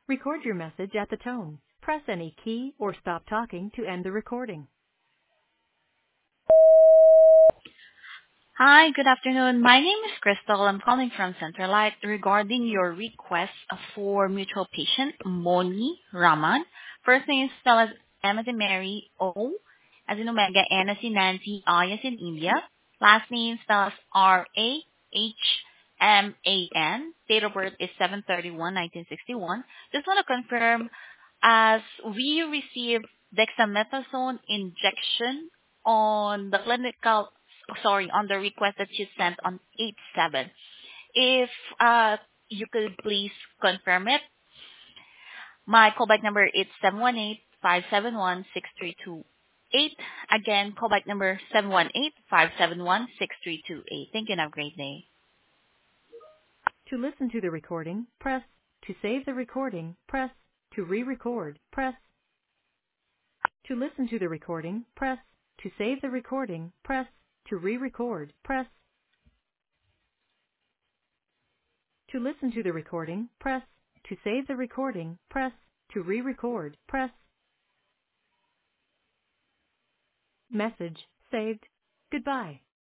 Record your message at the tone. Press any key or stop talking to end the recording. Hi, good afternoon. My name is Crystal. I'm calling from Centralite regarding your request for mutual patient, Moni Raman. First name is spelled as M as in Mary, O as in Omega, N as in Nancy, I as in India. Last name spelled as Rahman. Date of birth is 7/31/1961. Just want to confirm, as we received dexamethasone injection on the on the request that you sent on 8/7. If you could please confirm it. My callback number is 718-571-6328. Again, callback number 718-571-6328. Thank you and have a great day. To listen to the recording, press. To save the recording, press. To re-record, press. To listen to the recording, press. To save the recording, press. To re-record, press. To listen to the recording, press. To save the recording, press. To re-record, press. Message saved. Goodbye.